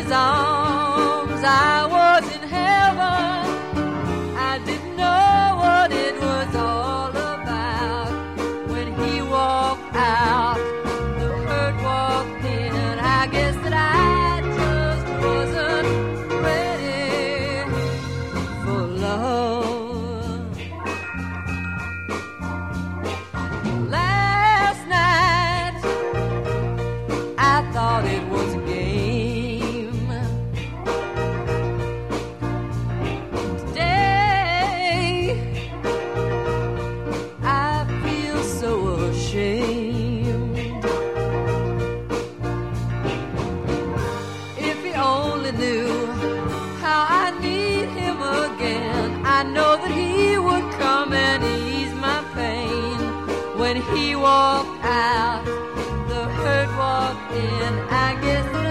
his arms, I was in heaven. I didn't know what it was all about. When he walked out, the hurt walked in. I guess that I just wasn't ready for love. Last night, I thought it was a game. Today, I feel so ashamed. If he only knew how I need him again, I know that he would come and ease my pain. When he walked out, the hurt walked in. I guess